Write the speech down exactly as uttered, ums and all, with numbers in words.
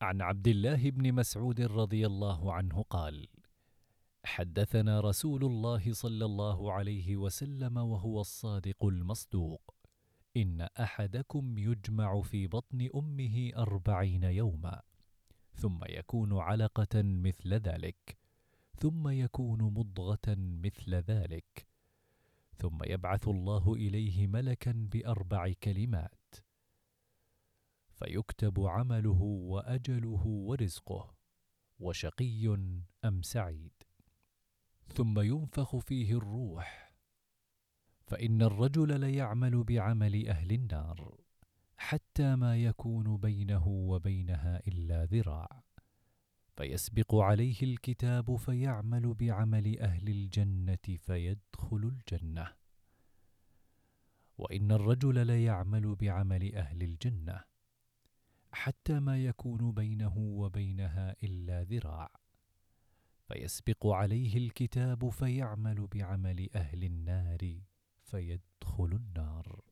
عن عبد الله بن مسعود رضي الله عنه قال: حدثنا رسول الله صلى الله عليه وسلم وهو الصادق المصدوق: إن أحدكم يجمع في بطن أمه أربعين يوما، ثم يكون علقة مثل ذلك، ثم يكون مضغة مثل ذلك، ثم يبعث الله إليه ملكا بأربع كلمات، فيكتب عمله وأجله ورزقه، وشقي أم سعيد، ثم ينفخ فيه الروح، فإن الرجل ليعمل بعمل أهل النار حتى ما يكون بينه وبينها إلا ذراع، فيسبق عليه الكتاب فيعمل بعمل أهل الجنة فيدخل الجنة، وإن الرجل ليعمل بعمل أهل الجنة حتى ما يكون بينه وبينها إلا ذراع، فيسبق عليه الكتاب فيعمل بعمل أهل النار فيدخل النار.